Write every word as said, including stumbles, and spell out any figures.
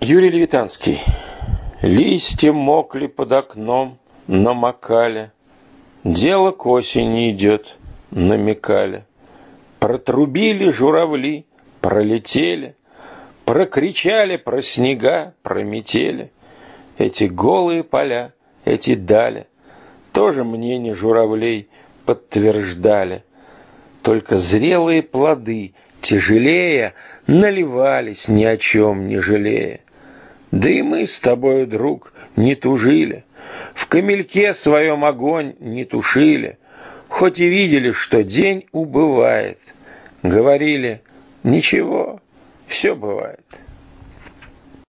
Юрий Левитанский. Листья мокли под окном, намокали. Дело к осени идет, намекали. Протрубили журавли, пролетели, прокричали про снега, про метели. Эти голые поля, эти дали тоже мнение журавлей подтверждали. Только зрелые плоды, тяжелее, наливались ни о чем не жалея. Да и мы с тобою, друг, не тужили, в камельке своем огонь не тушили, хоть и видели, что день убывает. Говорили: ничего, все бывает.